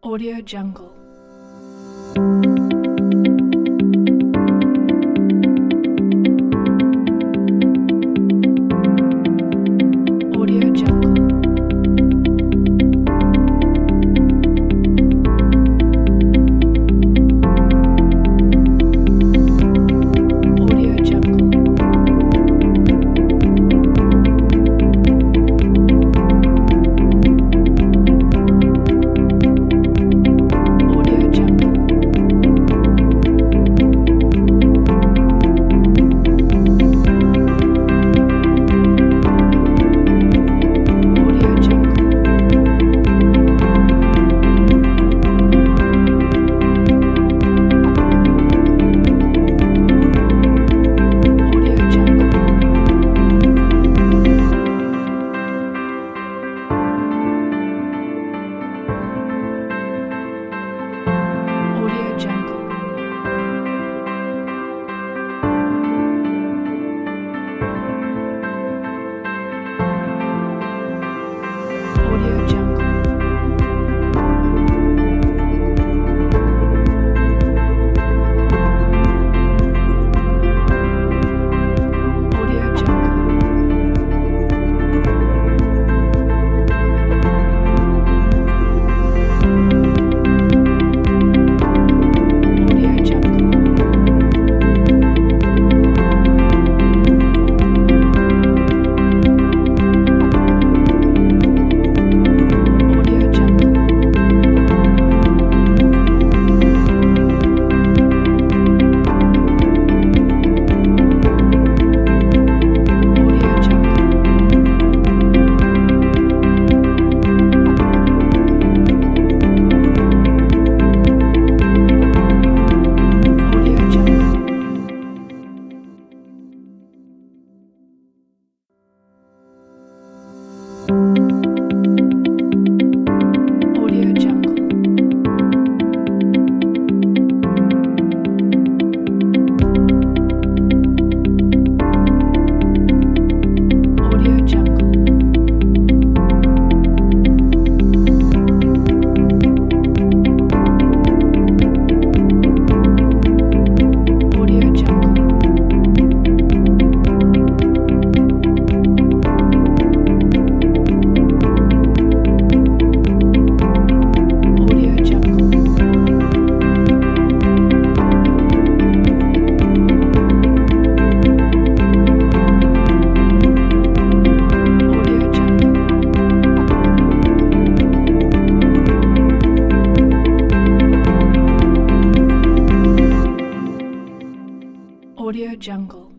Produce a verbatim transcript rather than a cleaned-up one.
Audio Jungle. Audio Jungle. Audio Jungle. Audio Jungle. Audio Jungle. Audio Jungle. Audio Jungle. Audio Jungle. Audio Jungle. Audio Jungle. Audio Jungle. Audio Jungle. Audio Jungle. Audio Jungle. Audio Jungle. Audio Jungle. Audio Jungle. Audio Jungle. Audio Jungle.